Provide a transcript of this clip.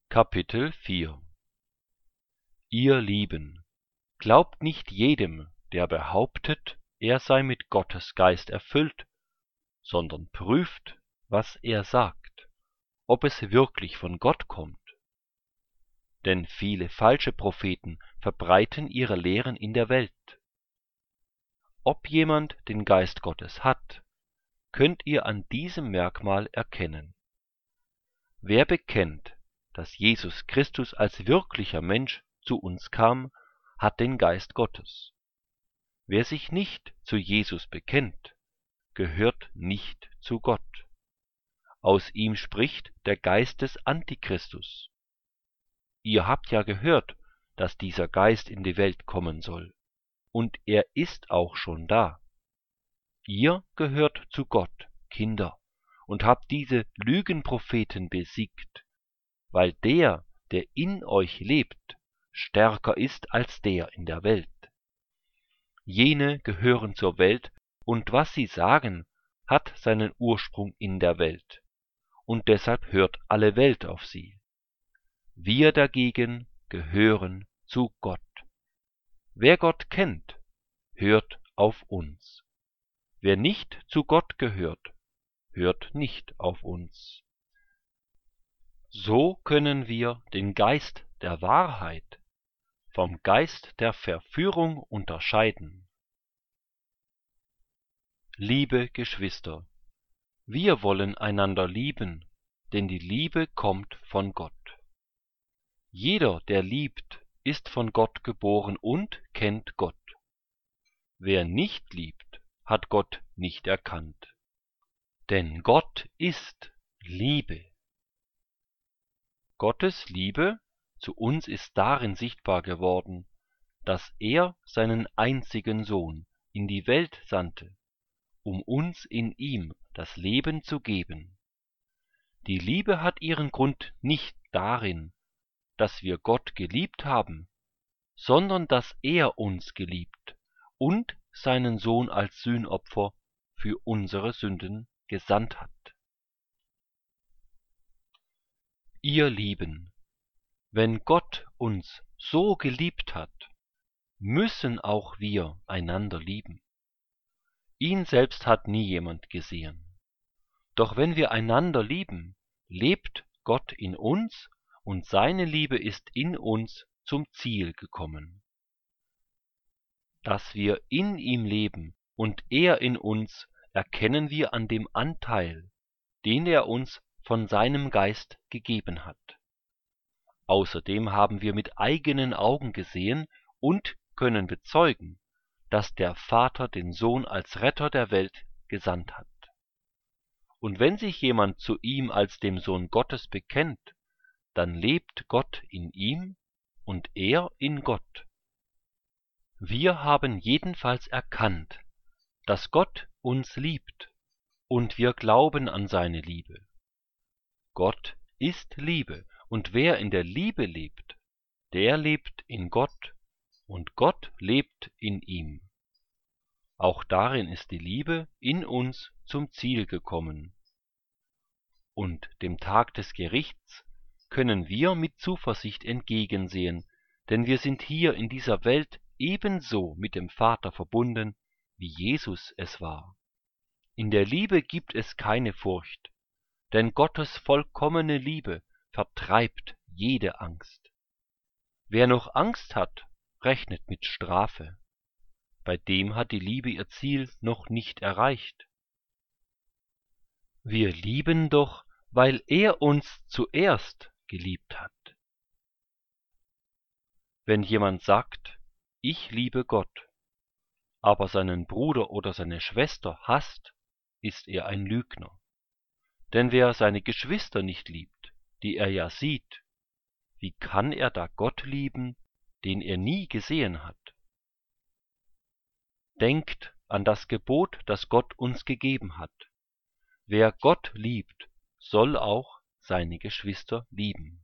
Kapitel 4 Ihr Lieben, glaubt nicht jedem, der behauptet, er sei mit Gottes Geist erfüllt, sondern prüft, was er sagt, ob es wirklich von Gott kommt. Denn viele falsche Propheten verbreiten ihre Lehren in der Welt. Ob jemand den Geist Gottes hat, könnt ihr an diesem Merkmal erkennen. Wer bekennt, dass Jesus Christus als wirklicher Mensch zu uns kam, hat den Geist Gottes. Wer sich nicht zu Jesus bekennt, gehört nicht zu Gott. Aus ihm spricht der Geist des Antichristus. Ihr habt ja gehört, dass dieser Geist in die Welt kommen soll, und er ist auch schon da. Ihr gehört zu Gott, Kinder, und habt diese Lügenpropheten besiegt, weil der in euch lebt, stärker ist als der in der Welt. Jene gehören zur Welt, und was sie sagen, hat seinen Ursprung in der Welt, und deshalb hört alle Welt auf sie. Wir dagegen gehören zu Gott. Wer Gott kennt, hört auf uns. Wer nicht zu Gott gehört, hört nicht auf uns. So können wir den Geist der Wahrheit vom Geist der Verführung unterscheiden. Liebe Geschwister, wir wollen einander lieben, denn die Liebe kommt von Gott. Jeder, der liebt, ist von Gott geboren und kennt Gott. Wer nicht liebt, hat Gott nicht erkannt. Denn Gott ist Liebe. Gottes Liebe zu uns ist darin sichtbar geworden, dass er seinen einzigen Sohn in die Welt sandte, um uns in ihm das Leben zu geben. Die Liebe hat ihren Grund nicht darin, dass wir Gott geliebt haben, sondern dass er uns geliebt und seinen Sohn als Sühnopfer für unsere Sünden gesandt hat. Ihr Lieben, wenn Gott uns so geliebt hat, müssen auch wir einander lieben. Ihn selbst hat nie jemand gesehen. Doch wenn wir einander lieben, lebt Gott in uns und seine Liebe ist in uns zum Ziel gekommen. Dass wir in ihm leben und er in uns, erkennen wir an dem Anteil, den er uns von seinem Geist gegeben hat. Außerdem haben wir mit eigenen Augen gesehen und können bezeugen, dass der Vater den Sohn als Retter der Welt gesandt hat. Und wenn sich jemand zu ihm als dem Sohn Gottes bekennt, dann lebt Gott in ihm und er in Gott. Wir haben jedenfalls erkannt, dass Gott uns liebt, und wir glauben an seine Liebe. Gott ist Liebe, und wer in der Liebe lebt, der lebt in Gott, und Gott lebt in ihm. Auch darin ist die Liebe in uns zum Ziel gekommen. Und dem Tag des Gerichts können wir mit Zuversicht entgegensehen, denn wir sind hier in dieser Welt ebenso mit dem Vater verbunden, wie Jesus es war. In der Liebe gibt es keine Furcht, denn Gottes vollkommene Liebe vertreibt jede Angst. Wer noch Angst hat, rechnet mit Strafe. Bei dem hat die Liebe ihr Ziel noch nicht erreicht. Wir lieben doch, weil er uns zuerst geliebt hat. Wenn jemand sagt, ich liebe Gott, aber seinen Bruder oder seine Schwester hasst, ist er ein Lügner. Denn wer seine Geschwister nicht liebt, die er ja sieht, wie kann er da Gott lieben, den er nie gesehen hat? Denkt an das Gebot, das Gott uns gegeben hat. Wer Gott liebt, soll auch seine Geschwister lieben.